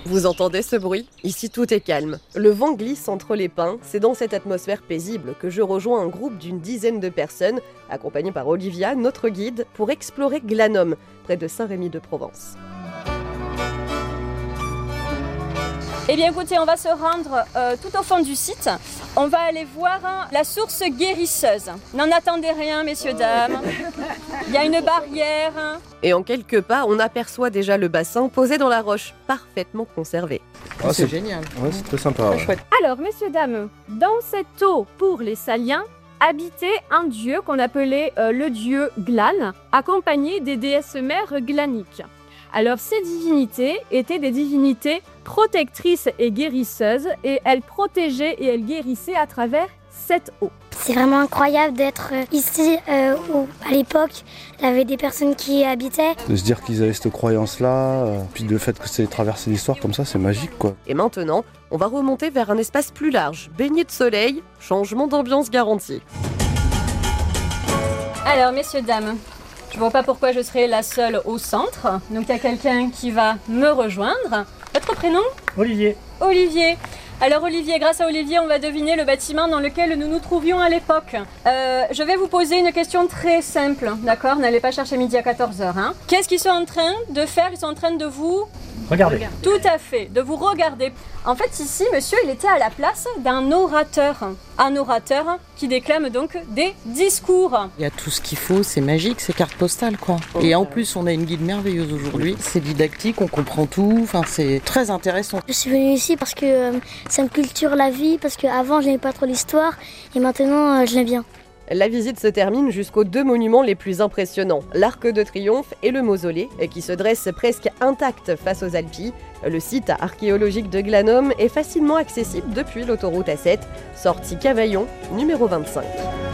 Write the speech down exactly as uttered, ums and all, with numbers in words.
Vous entendez ce bruit ? Ici tout est calme. Le vent glisse entre les pins, c'est dans cette atmosphère paisible que je rejoins un groupe d'une dizaine de personnes, accompagné par Olivia, notre guide, pour explorer Glanum, près de Saint-Rémy-de-Provence. Eh bien écoutez, on va se rendre euh, tout au fond du site. On va aller voir hein, la source guérisseuse. N'en attendez rien, messieurs, dames. Il y a une barrière. Et en quelques pas, on aperçoit déjà le bassin posé dans la roche, parfaitement conservé. Oh, c'est génial. Ouais, c'est très sympa. Très Ouais. chouette. Alors, messieurs, dames, dans cette eau, pour les Saliens, habitait un dieu qu'on appelait euh, le dieu Glan, accompagné des déesses mères glaniques. Alors, ces divinités étaient des divinités protectrices et guérisseuses, et elles protégeaient et elles guérissaient à travers cette eau. C'est vraiment incroyable d'être ici euh, où, à l'époque, il y avait des personnes qui y habitaient. De se dire qu'ils avaient cette croyance-là, euh, puis le fait que c'est traversé l'histoire comme ça, c'est magique, quoi. Et maintenant, on va remonter vers un espace plus large, baigné de soleil, changement d'ambiance garanti. Alors, messieurs, dames, je vois pas pourquoi je serais la seule au centre. Donc, il y a quelqu'un qui va me rejoindre. Votre prénom ? Olivier. Olivier. Alors Olivier, grâce à Olivier, on va deviner le bâtiment dans lequel nous nous trouvions à l'époque. Euh, je vais vous poser une question très simple, d'accord ? N'allez pas chercher midi à quatorze heures. Hein. Qu'est-ce qu'ils sont en train de faire ? Ils sont en train de vous... Regardez. Tout à fait, de vous regarder. En fait, ici, monsieur, il était à la place d'un orateur. Un orateur qui déclame donc des discours. Il y a tout ce qu'il faut, c'est magique, c'est carte postale quoi. Et en plus, on a une guide merveilleuse aujourd'hui. C'est didactique, on comprend tout, enfin c'est très intéressant. Je suis venue ici parce que euh, ça me culture la vie, parce qu'avant je n'aimais pas trop l'histoire et maintenant euh, je l'aime bien. La visite se termine jusqu'aux deux monuments les plus impressionnants, l'Arc de Triomphe et le Mausolée, qui se dressent presque intacts face aux Alpilles. Le site archéologique de Glanum est facilement accessible depuis l'autoroute A sept, sortie Cavaillon, numéro vingt-cinq.